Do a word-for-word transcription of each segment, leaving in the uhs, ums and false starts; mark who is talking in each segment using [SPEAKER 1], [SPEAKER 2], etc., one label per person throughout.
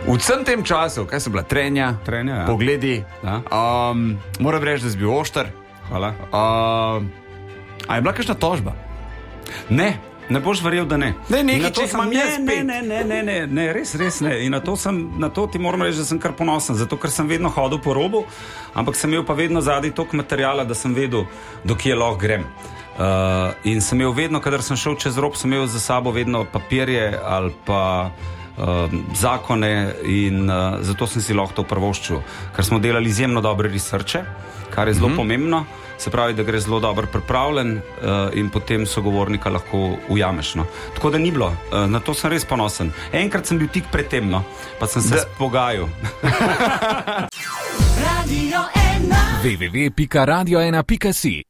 [SPEAKER 1] V vsem tem času, kaj so bila trenja,
[SPEAKER 2] Trenja, ja.
[SPEAKER 1] pogledi,
[SPEAKER 2] Ja.
[SPEAKER 1] um, moram reči, da si bil oštar.
[SPEAKER 2] Hvala.
[SPEAKER 1] Uh, a je bila kakšna tožba?
[SPEAKER 2] Ne, ne boš verjel, da ne.
[SPEAKER 1] Ne, nekaj,
[SPEAKER 2] In na to
[SPEAKER 1] če
[SPEAKER 2] sem-
[SPEAKER 1] imam
[SPEAKER 2] ne,
[SPEAKER 1] jaz
[SPEAKER 2] ne,
[SPEAKER 1] pet.
[SPEAKER 2] ne, ne, ne, ne, ne, res, res ne. In na to, sem, na to ti moram reči, da sem kar ponosen, zato ker sem vedno hodil po robu, ampak sem imel pa vedno zadaj toliko materijala, da sem vedel, do kje lahko grem. Uh, in sem imel vedno, kadar sem šel čez rob, sem imel za sabo vedno papirje ali pa uh, zakone in uh, zato sem si lahko to prvoščil. Ker smo delali izjemno dobre researche, kar je zelo mm-hmm. pomembno. Se pravi, da gre zelo dobro pripravljen uh, in potem sogovornika lahko ujameš. No. Tako da ni bilo, uh, na to sem res ponosen. Enkrat sem bil tik pred tem, no, pa sem se
[SPEAKER 1] Da.
[SPEAKER 2] spogajal.
[SPEAKER 3] Radio ena.
[SPEAKER 4] w w w pika radio ena pika si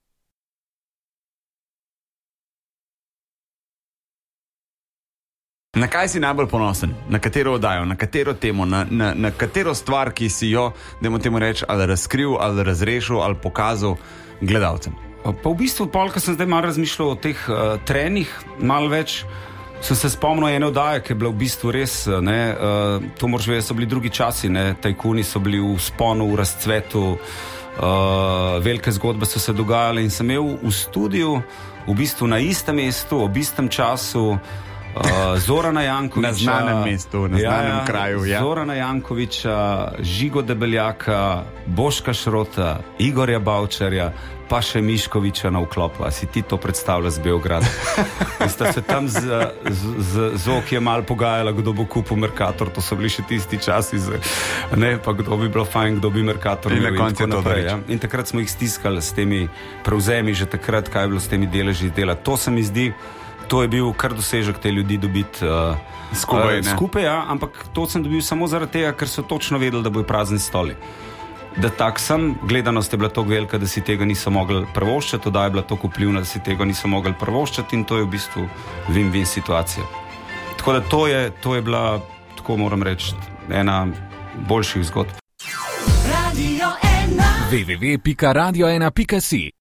[SPEAKER 1] Na kaj si najbolj ponosen? Na katero oddajo, na katero temo, na, na, na katero stvar, ki si jo, dajmo temu reči, ali razkril, ali razrešil, ali pokazal gledalcem?
[SPEAKER 2] Pa v bistvu, pol, ko sem zdaj malo razmišljal o teh uh, trenih, malo več, sem se spomnil ene oddaje, ki je bila v bistvu res, ne, uh, to moraš vedeti, so bili drugi časi, ne, tajkuni so bili v sponu, v razcvetu, uh, velike zgodbe so se dogajale in sem imel v studiu, v bistvu na istem mestu, ob istem času, Uh, Zorana Jankoviča,
[SPEAKER 1] Na znanem mestu, na znanem
[SPEAKER 2] ja,
[SPEAKER 1] kraju, ja.
[SPEAKER 2] Zorana Jankoviča, Žigo Debeljaka, Boška Šrota, Igorja Bavčarja, pa še Miškoviča na vklopu. A si ti to predstavlja z Beograda? In sta se tam z, z, z, z Oki je malo pogajala, kdo bo kupil Mercator, to so bili še tisti časi, z, ne, pa kdo bi bilo fajn, kdo bi Mercator
[SPEAKER 1] In na
[SPEAKER 2] imel
[SPEAKER 1] koncu je
[SPEAKER 2] tako
[SPEAKER 1] to
[SPEAKER 2] naprej,
[SPEAKER 1] vreč.
[SPEAKER 2] ja. In takrat smo jih stiskali s temi prevzemi, že takrat, kaj je bilo s temi deleži dela. To se mi zdi, to je bil kar dosežek te ljudi dobiti uh,
[SPEAKER 1] Skupaj,
[SPEAKER 2] uh,
[SPEAKER 1] ne?
[SPEAKER 2] skupaj, ja, ampak to sem dobil samo zaradi tega, ker so točno vedeli, da bojo prazni stoli. Da tak sem, gledanost je bila tako velika, da si tega niso mogli prvoščati, oddaja je bila tako vplivna, da si tega niso mogli prvoščati in to je v bistvu win-win situacija. Tako da to je, to je bila, tako moram reči, ena boljših zgodb.
[SPEAKER 3] Radio ena.
[SPEAKER 4] w w w pika radio ena pika si